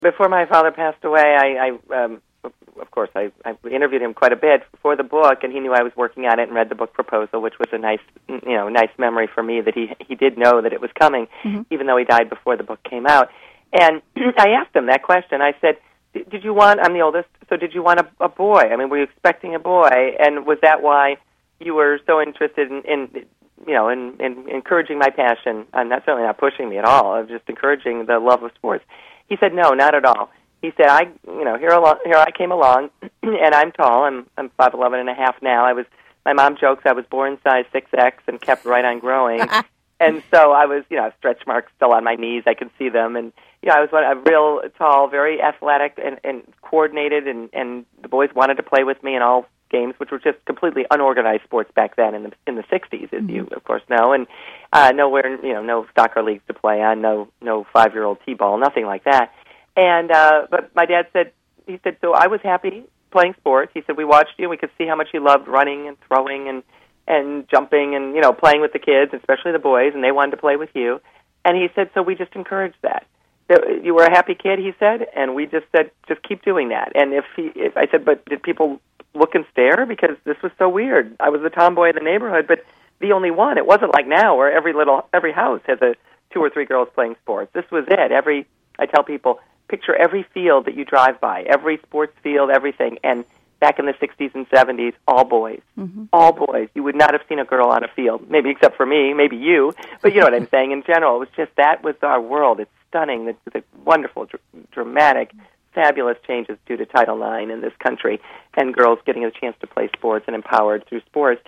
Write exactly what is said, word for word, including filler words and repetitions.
before my father passed away, I, I um, of course, I, I interviewed him quite a bit for the book, and he knew I was working on it and read the book proposal, which was a nice, you know, nice memory for me that he he did know that it was coming, mm-hmm. even though he died before the book came out. And I asked him that question. I said, did you want, I'm the oldest, so did you want a, a boy? I mean, were you expecting a boy? And was that why you were so interested in, in you know, in, in encouraging my passion? I'm not certainly not pushing me at all. I'm just encouraging the love of sports. He said, no, not at all. He said, I, you know, here along, here I came along, and I'm tall. I'm I'm five eleven and a half now. I was, my mom jokes I was born size six X and kept right on growing. And so I was, you know, stretch marks still on my knees. I could see them, and you know, I was a real tall, very athletic and, and coordinated, and, and the boys wanted to play with me in all games, which were just completely unorganized sports back then in the in the sixties, as mm-hmm. you of course know, and uh, nowhere, you know, no soccer leagues to play on, no no five year old t-ball, nothing like that. And uh, but my dad said, he said, so I was happy playing sports. He said, we watched you, and we could see how much you loved running and throwing and and jumping and, you know, playing with the kids, especially the boys, and they wanted to play with you. And he said, so we just encouraged that. You were a happy kid, he said, and we just said, just keep doing that. And if he, if I said, but did people look and stare? Because this was so weird. I was the tomboy in the neighborhood, but the only one. It wasn't like now where every little, every house has a two or three girls playing sports. This was it. Every, I tell people, picture every field that you drive by, every sports field, everything. And back in the sixties and seventies, all boys, mm-hmm. all boys. You would not have seen a girl on a field, maybe except for me, maybe you, but you know what I'm saying in general. It was just, that was our world. It's stunning, the, the wonderful, dr- dramatic, fabulous changes due to Title nine in this country, and girls getting a chance to play sports and empowered through sports.